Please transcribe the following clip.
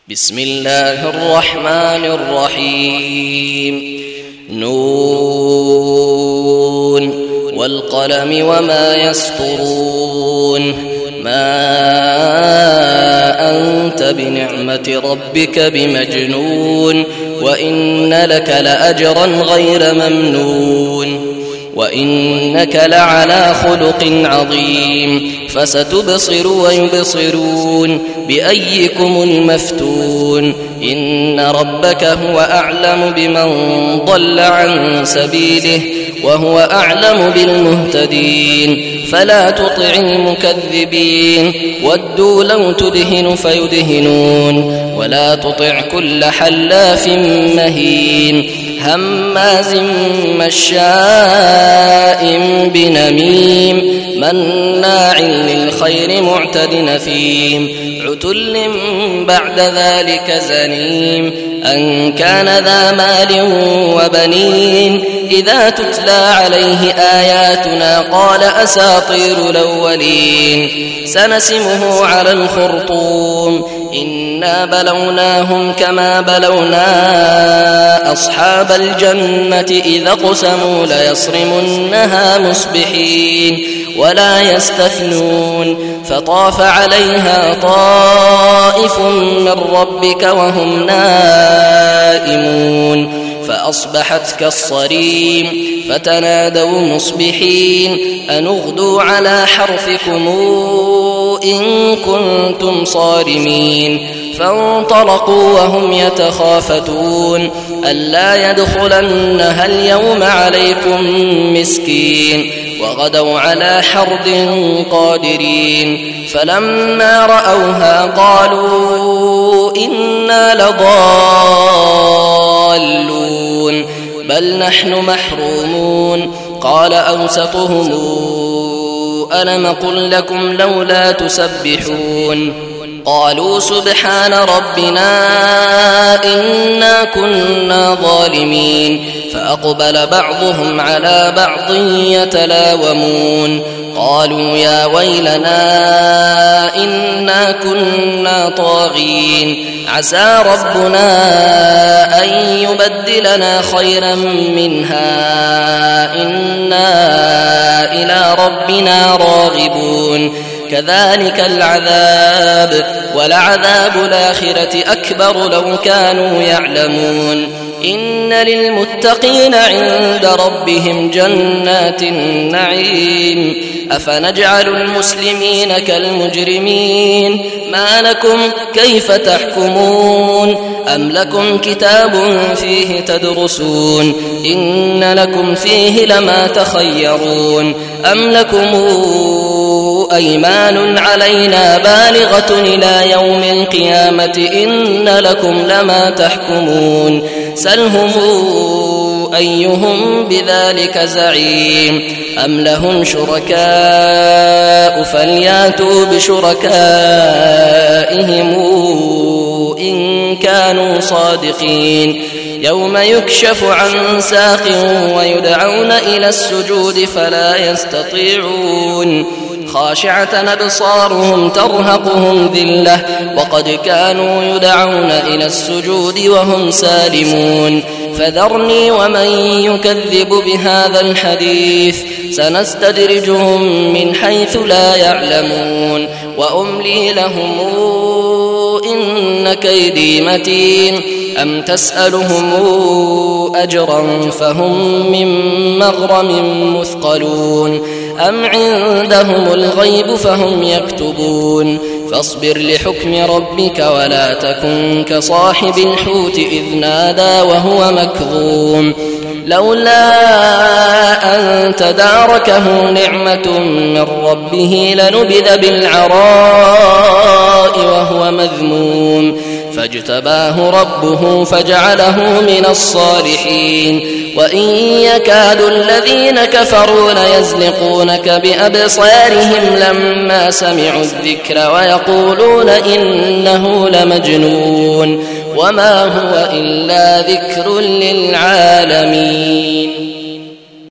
بسم الله الرحمن الرحيم نون والقلم وما يسطرون ما أنت بنعمة ربك بمجنون وإن لك لأجرا غير ممنون وإنك لعلى خلق عظيم فستبصر ويبصرون بأيكم المفتون إن ربك هو أعلم بمن ضل عن سبيله وهو أعلم بالمهتدين فلا تطع المكذبين ودوا لو تدهن فيدهنون ولا تطع كل حلاف مهين هماز مشاء بنميم مناع للخير معتد نثيم عتل بعد ذلك زنيم أن كان ذا مال وبنين إذا تتلى عليه آياتنا قال أساطير الأولين سنسمه على الخرطوم إنا بلوناهم كما بلونا أصحاب الجنة إذا اقسموا ليصرمنها مصبحين ولا يستثنون فطاف عليها طائف من ربك وهم نائمون فأصبحت كالصريم فتنادوا مصبحين أن اغدوا على حرثكم إن كنتم صارمين فانطلقوا وهم يتخافتون ألا يدخلنها اليوم عليكم مسكين وغدوا على حرد قادرين فلما رأوها قالوا إنا لضالون بل نحن محرومون قال أوسطهم ألم قل لكم لولا تسبحون قالوا سبحان ربنا إنا كنا ظالمين فأقبل بعضهم على بعض يتلاومون قالوا يا ويلنا إنا كنا طاغين عسى ربنا أن يبدلنا خيرا منها إنا إلى ربنا راغبون كذلك العذاب ولعذاب الآخرة أكبر لو كانوا يعلمون إن للمتقين عند ربهم جنات النعيم أفنجعل المسلمين كالمجرمين ما لكم كيف تحكمون أم لكم كتاب فيه تدرسون إن لكم فيه لما تخيرون أم لكم أيمان علينا بالغة إلى يوم القيامة إن لكم لما تحكمون سلهم أيهم بذلك زعيم أم لهم شركاء فلياتوا بشركائهم إن كانوا صادقين يوم يكشف عن ساق ويدعون إلى السجود فلا يستطيعون خاشعة أبصارهم ترهقهم ذلة وقد كانوا يدعون إلى السجود وهم سالمون فذرني ومن يكذب بهذا الحديث سنستدرجهم من حيث لا يعلمون وأملي لهم إن كيدي متين أم تسألهم أجرا فهم من مغرم مثقلون أم عندهم الغيب فهم يكتبون فاصبر لحكم ربك ولا تكن كصاحب الحوت إذ نادى وهو مكظوم لولا أن تداركه نعمة من ربه لنبذ بالعراء وهو مذموم فاجتباه ربه فجعله من الصالحين وإن يكاد الذين كفروا ليزلقونك بأبصارهم لما سمعوا الذكر ويقولون إنه لمجنون وما هو إلا ذكر للعالمين.